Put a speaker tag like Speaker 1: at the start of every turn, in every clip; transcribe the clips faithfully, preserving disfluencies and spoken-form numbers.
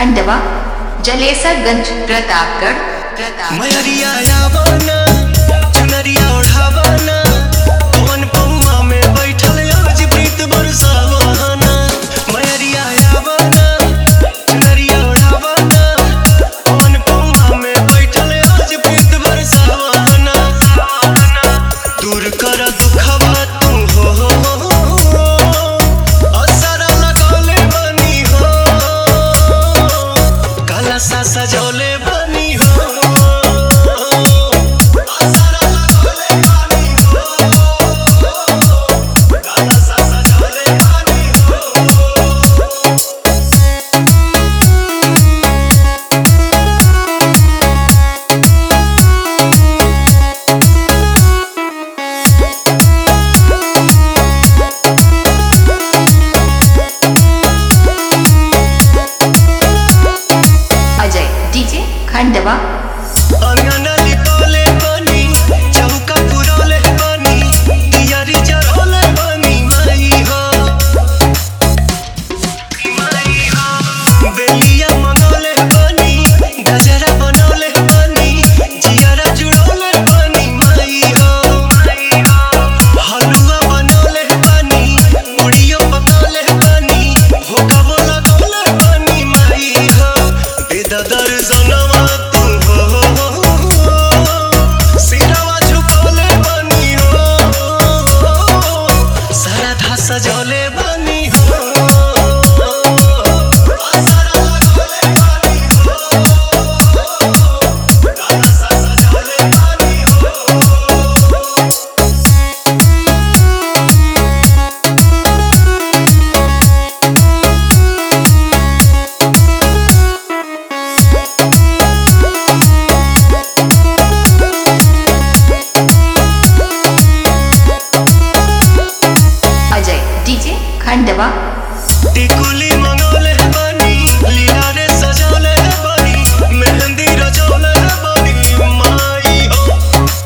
Speaker 1: खंडवा जलेसरगंज प्रतापगढ़ प्रताप
Speaker 2: मयरिया यावना चुनरिया ओढ़ावना पवन पौआ में बैठल आज प्रीत बरसावना मयरिया यावना चुनरिया ओढ़ावना पवन पौआ में बैठल आज प्रीत बरसावना दूर कर दुखवा तू हो सजौले बनी हो असरा लगौले बनी हो गाना सा सजौले बनी
Speaker 1: खंडवा
Speaker 2: अंगना लिपोले बनी चौका पुरोले बनी तियारी चढ़ोले बनी माई हो माई हो बेलिया मंगोले बनी गजरा बनोले बनी जियारा जुड़ोले बनी माई हो माई हो हलुआ बनोले बनी पुड़ियो पकाले बनी भोगावो लगोले बनी माई हो बेददर जनवा सजौले बनी हो असरा लगौले बनी हो गाना सा सजौले बनी
Speaker 1: खंडवा
Speaker 2: टिकुली मंगोले बनी लीला रे सजौले बनी मेहंदी रचौले बनी माई हो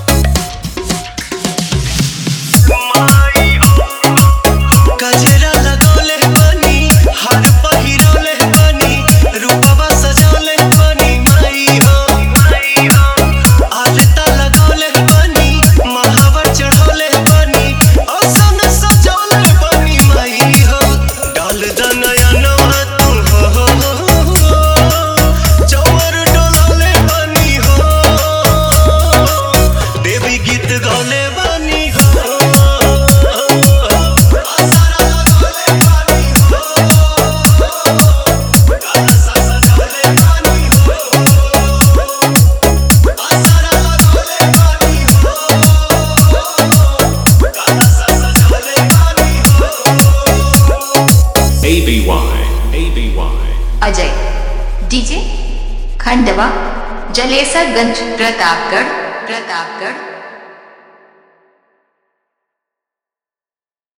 Speaker 2: माई हो गजरा लगौले बनी हार पहिरोले बनी रूपवा सजौले बनी माई हो माई हो आलता लगौले बनी महावर चढ़ौले बनी औसन सजौले बनी माई डाल दनयनवा तू हो चौर डोलाले बनी हो देवी गीत गौले बनी हो असरा लगौले बनी हो गाना सा सजौले बनी हो असरा लगौले बनी हो गाना सा सजौले बनी हो
Speaker 3: A B Y A B Y
Speaker 1: Ajay DJ Khandwa Jalesarganj Pratapgarh Pratapgarh